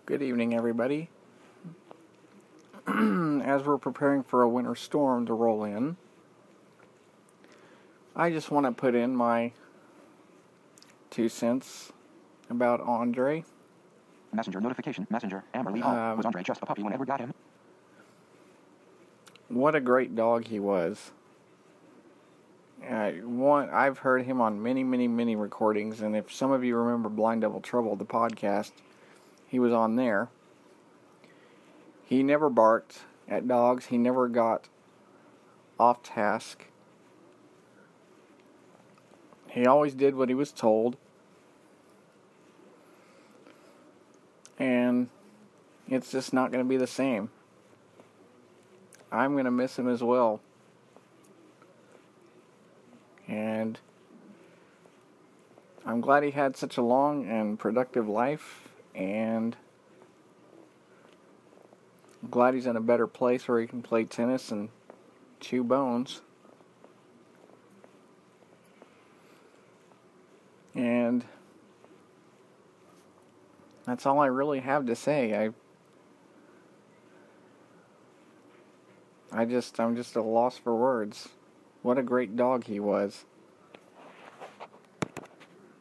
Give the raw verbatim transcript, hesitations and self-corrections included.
Good evening, everybody. As we're preparing for a winter storm to roll in, I just want to put in my two cents about Andre. Messenger notification. Messenger. Amber Lee Hall. Um, was Andre just a puppy when Edward got him? What a great dog he was. Uh, one, I've heard him on many, many, many recordings, and if some of you remember Blind Devil Trouble, the podcast, he was on there. He never barked at dogs. He never got off task. He always did what he was told. And it's just not going to be the same. I'm going to miss him as well. And I'm glad he had such a long and productive life, and I'm glad he's in a better place where he can play tennis and chew bones. And that's all I really have to say. I I just I'm just at a loss for words. What a great dog he was.